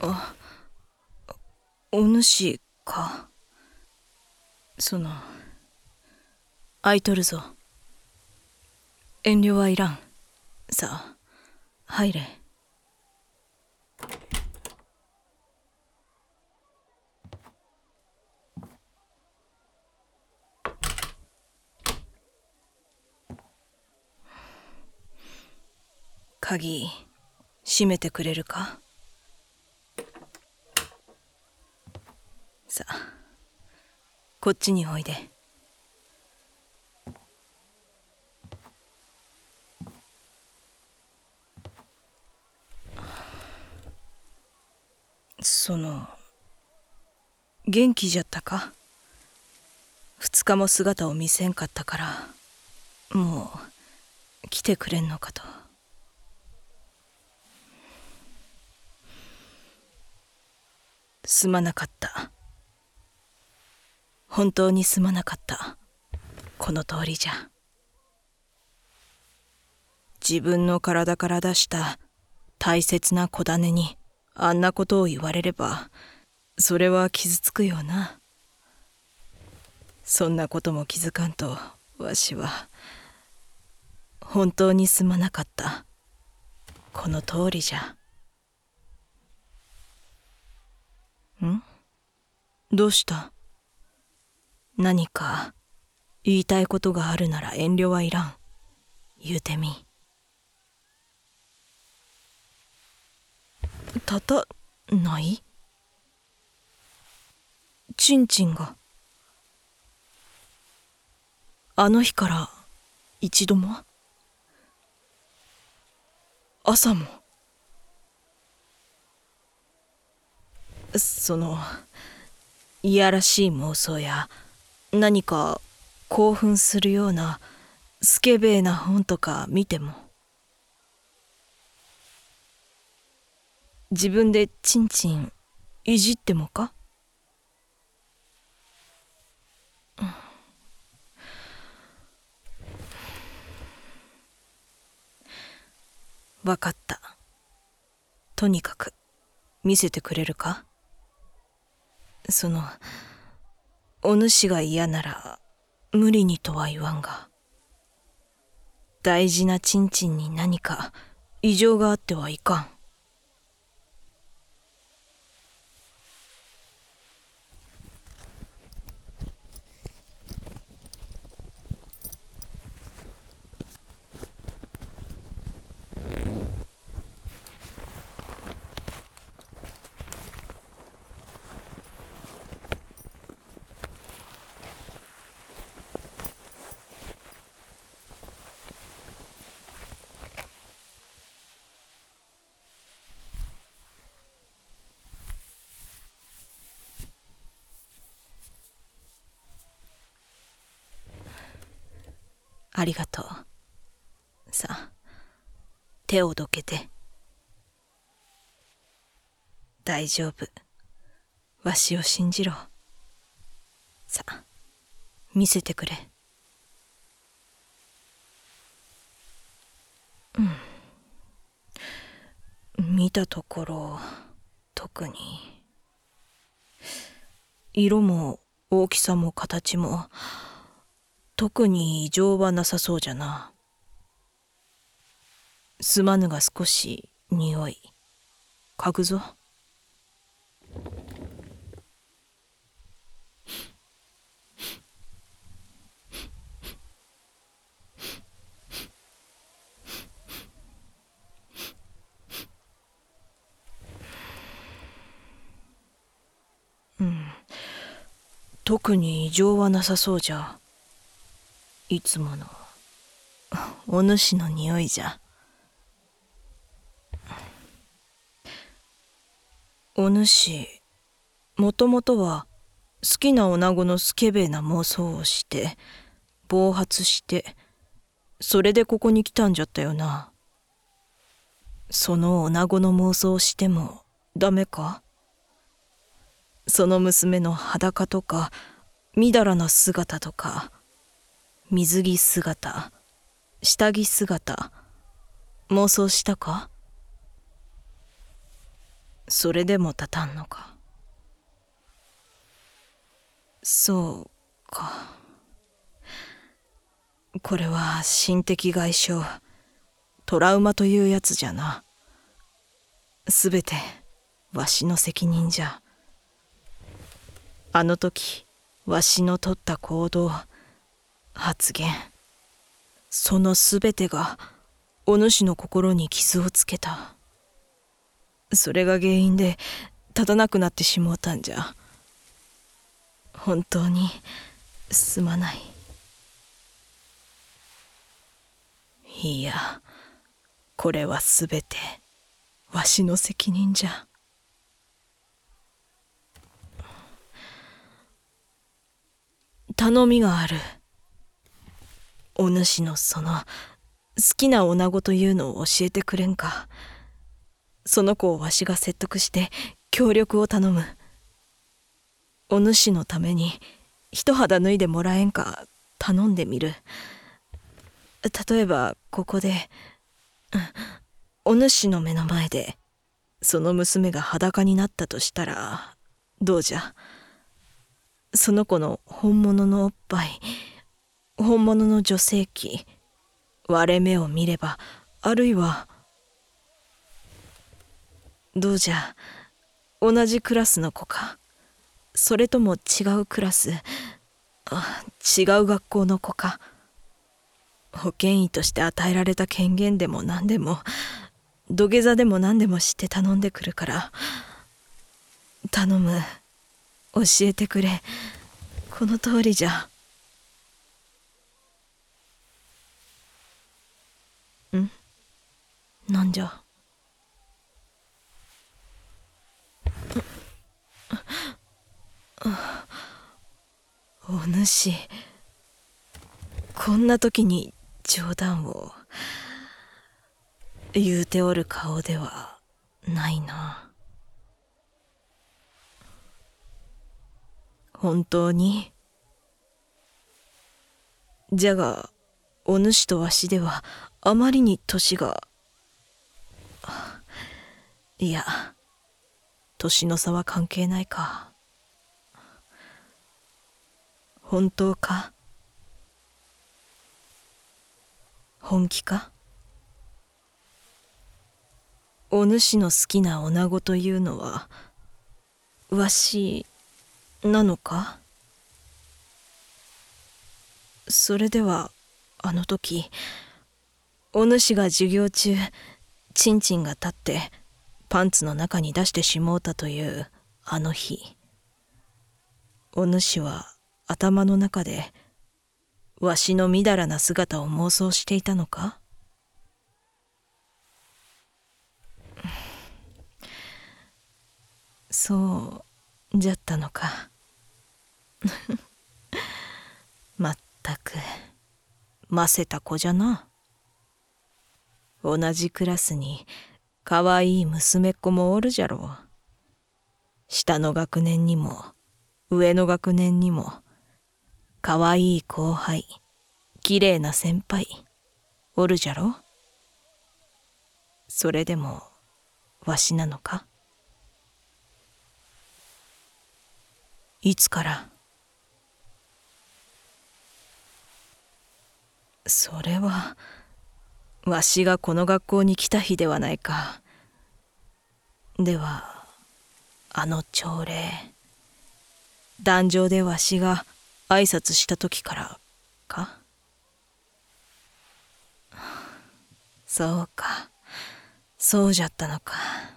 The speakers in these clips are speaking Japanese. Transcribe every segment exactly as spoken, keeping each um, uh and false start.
あ、お主か。その、空いとるぞ。遠慮はいらん。さあ、入れ。鍵、閉めてくれるか。さあ、こっちにおいで。その、元気じゃったか。二日も姿を見せんかったから、もう来てくれんのかと。すまなかった。本当にすまなかった。この通りじゃ。自分の体から出した大切な子種にあんなことを言われれば、それは傷つくよな。そんなことも気づかんとわしは本当にすまなかった。この通りじゃ。ん？どうした？何か言いたいことがあるなら遠慮はいらん。言うてみ。立たない？ちんちんがあの日から一度も？朝も？そのいやらしい妄想や何か興奮するようなスケベーな本とか見ても、自分でチンチンいじってもか？わかった。とにかく見せてくれるか？そのお主が嫌なら無理にとは言わんが、大事なチンチンに何か異常があってはいかん。ありがとう。さあ、手をどけて。大丈夫。わしを信じろ。さあ、見せてくれ。うん。見たところ、特に。色も大きさも形も、特に異常はなさそうじゃな。すまぬが少し匂い嗅ぐぞ。うん、特に異常はなさそうじゃ。いつものお主の匂いじゃ。お主、もともとは好きな女子のスケベな妄想をして暴発して、それでここに来たんじゃったよな。その女子の妄想をしてもダメか？その娘の裸とかみだらな姿とか水着姿、下着姿、妄想したか？ それでも立たんのか。そうか。これは心的外傷、トラウマというやつじゃな。すべてわしの責任じゃ。あの時わしの取った行動、発言、そのすべてがお主の心に傷をつけた。それが原因で立たなくなってしもうたんじゃ。本当にすまない。いや、これはすべてわしの責任じゃ。頼みがある。お主のその好きな女子というのを教えてくれんか。その子をわしが説得して協力を頼む。お主のために一肌脱いでもらえんか頼んでみる。例えばここで、お主の目の前でその娘が裸になったとしたらどうじゃ。その子の本物のおっぱい、本物の女性器、割れ目を見れば、あるいはどうじゃ、同じクラスの子か、それとも違うクラス、あ、違う学校の子か。保健医として与えられた権限でも何でも、土下座でも何でもして頼んでくるから、頼む、教えてくれ。この通りじゃ。ん？なんじゃ。お主、こんな時に冗談を言うておる顔ではないな。本当に？じゃがお主とわしではあまりに年が、いや、年の差は関係ないか。本当か？本気か？お主の好きな女子というのはわしなのか？それではあの時、お主が授業中チンチンが立ってパンツの中に出してしもうたというあの日、お主は頭の中でわしのみだらな姿を妄想していたのか？そうじゃったのか。まったくませた子じゃな。同じクラスにかわいい娘っ子もおるじゃろう。下の学年にも上の学年にもかわいい後輩、きれいな先輩おるじゃろ。それでもわしなのか？いつから？それはわしがこの学校に来た日ではないか。ではあの朝礼、壇上でわしが挨拶した時からか？そうか、そうじゃったのか。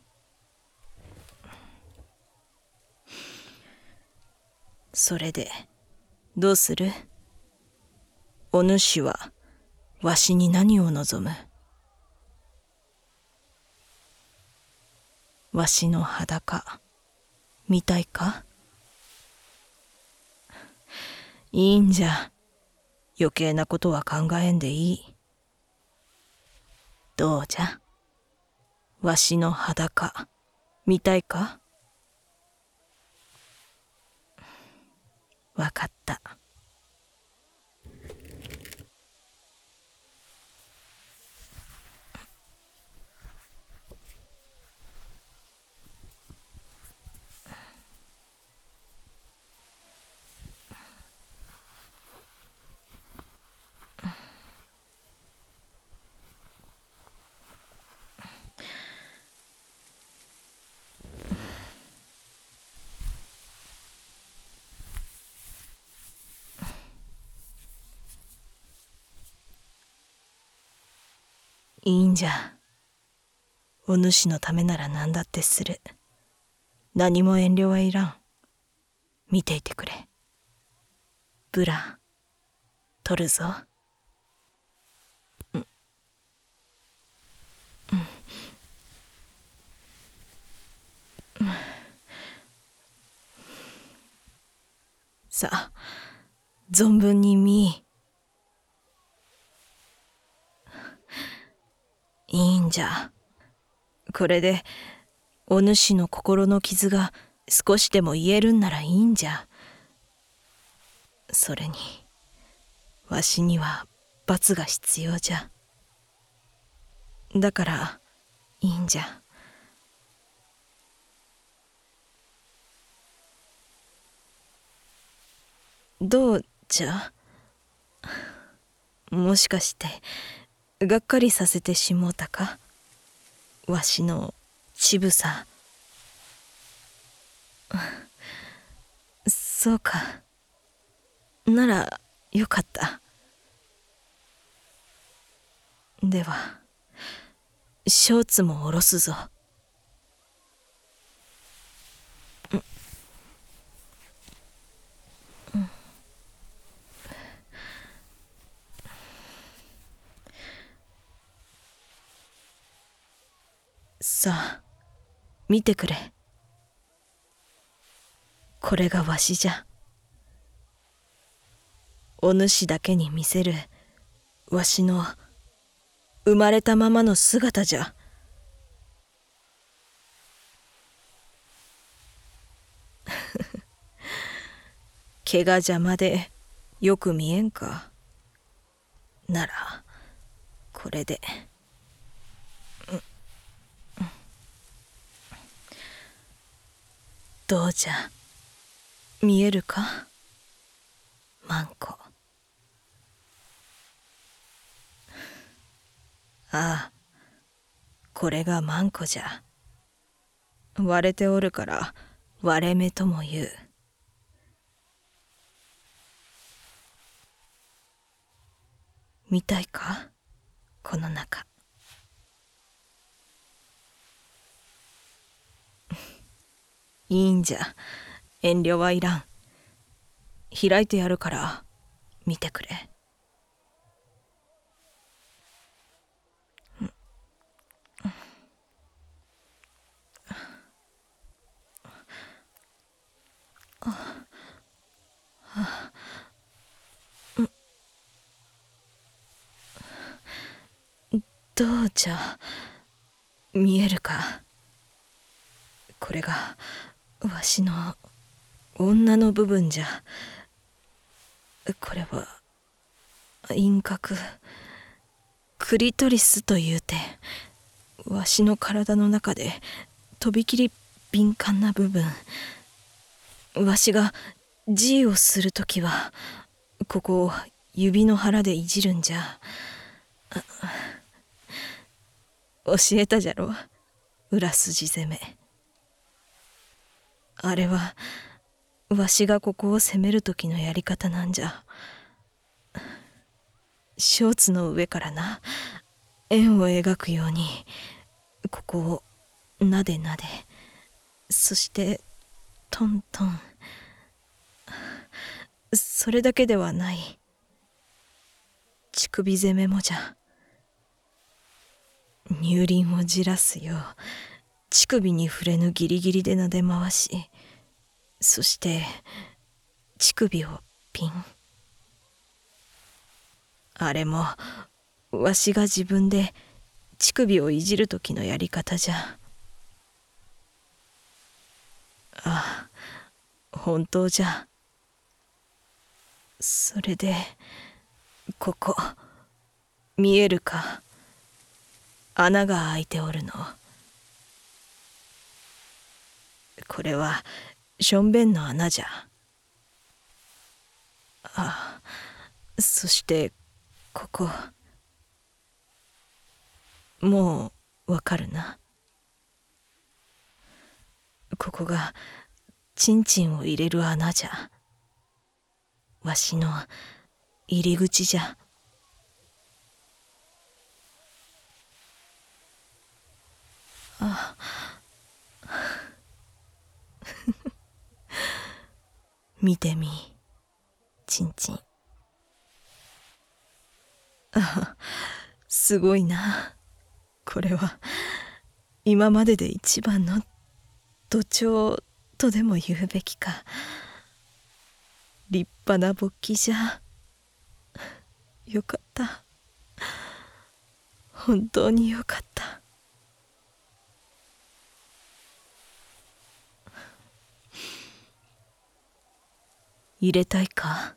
それでどうする？お主はわしに何を望む？わしの裸見たいか？いいんじゃ、余計なことは考えんでいい。どうじゃ、わしの裸見たいか？わかった。 いいんじゃ。お主のためなら何だってする。何も遠慮はいらん。見ていてくれ。ブラ、取るぞ。うん、うん、うん、さあ、存分に見。いいんじゃ。これでお主の心の傷が少しでも癒えるんならいいんじゃ。それにわしには罰が必要じゃ。だからいいんじゃ。どうじゃ。もしかしてがっかりさせてしもうたか。わしの乳房。そうか。ならよかった。ではショーツも下ろすぞ。うんさあ見てくれ。これがわしじゃ。お主だけに見せるわしの生まれたままの姿じゃ。毛が邪魔でよく見えんか。ならこれで、うん、どうじゃ。見えるか、マンコ。ああ、これがマンコじゃ。割れておるから割れ目とも言う。見たいか、この中。いいんじゃ、遠慮はいらん。開いてやるから見てくれ。どうじゃ、見えるか。これがわしの女の部分じゃ。これは陰核クリトリスというて、わしの体の中でとびきり敏感な部分。わしが G をするときはここを指の腹でいじるんじゃ。教えたじゃろ、裏筋攻め。あれはわしがここを攻める時のやり方なんじゃ。ショーツの上からな、円を描くようにここをなでなで、そしてトントン。それだけではない。乳首攻めもじゃ。乳輪をじらすよう乳首に触れぬギリギリでなで回し、そして乳首をピン。あれもわしが自分で乳首をいじる時のやり方じゃ。ああ、本当じゃ。それでここ見えるか、穴が開いておるの。これはしょんべんの穴じゃ。ああ、そしてここ、もうわかるな。ここがチンチンを入れる穴じゃ。わしの入り口じゃ。 あ見てみ、ちんちん。あ、すごいな。これは今までで一番の土調とでも言うべきか。立派な勃起じゃ。よかった。本当によかった。入れたいか？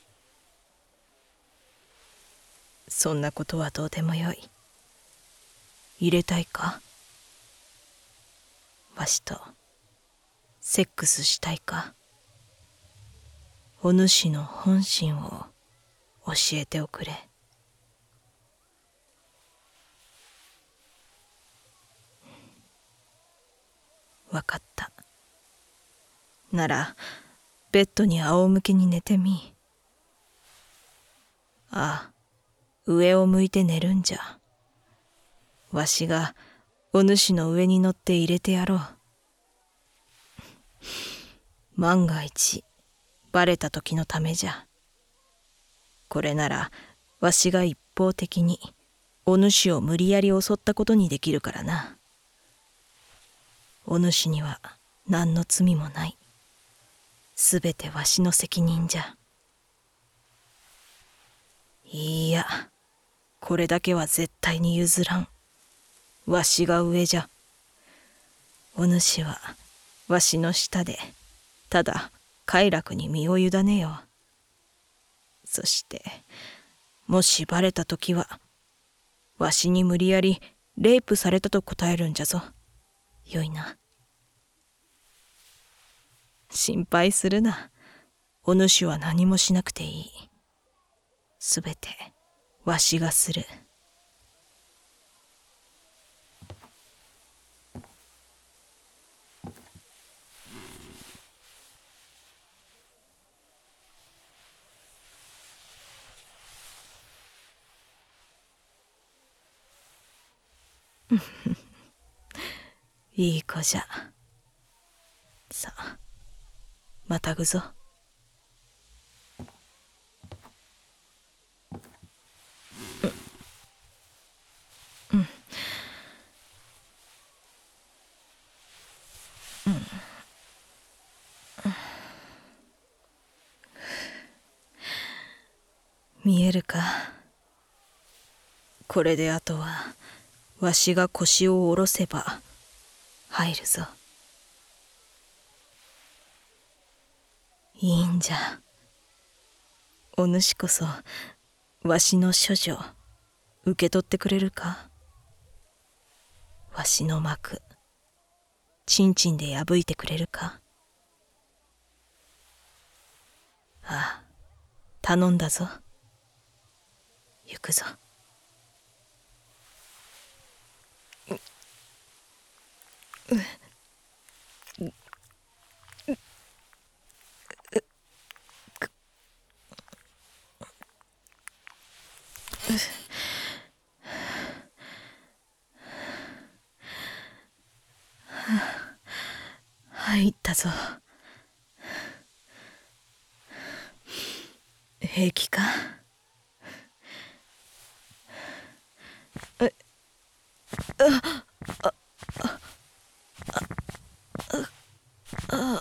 そんなことはどうでもよい。入れたいか？わしとセックスしたいか？お主の本心を教えておくれ。わかった。ならベッドに仰向けに寝てみ。ああ、上を向いて寝るんじゃ。わしがお主の上に乗って入れてやろう。万が一バレた時のためじゃ。これならわしが一方的にお主を無理やり襲ったことにできるからな。お主には何の罪もない。すべてわしの責任じゃ。いいや、これだけは絶対に譲らん。わしが上じゃ。お主はわしの下でただ快楽に身を委ねよう。そしてもしバレた時はわしに無理やりレイプされたと答えるんじゃぞ。よいな。心配するな。お主は何もしなくていい。すべてわしがする。いい子じゃ。さあ、またぐぞ。うん。うん。うん。見えるか。これであとはわしが腰を下ろせば入るぞ。いいんじゃ。お主こそわしの処女受け取ってくれるか。わしの幕ちんちんで破いてくれるか。ああ、頼んだぞ。行くぞ。うう入ったぞ。平気か。えああああ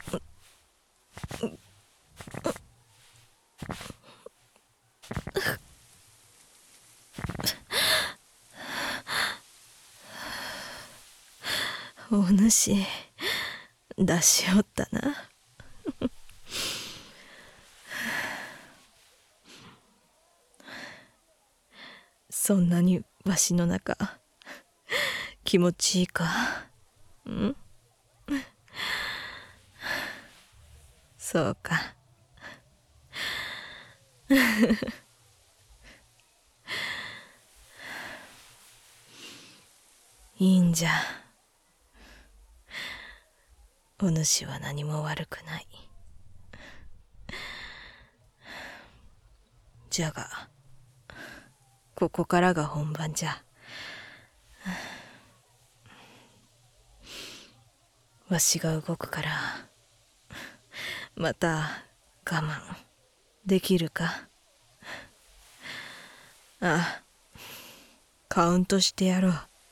お主出しおったな。そんなにわしの中気持ちいいか。んそうか。いいんじゃ。お主は何も悪くない。じゃがここからが本番じゃ。 わしが動くからまた我慢できるか。ああ、カウントしてやろう。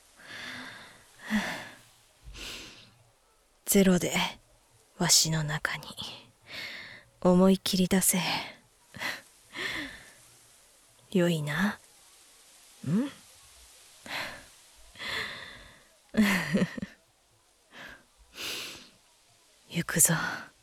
ゼロでわしの中に思い切り出せ。よいな。ん行くぞ。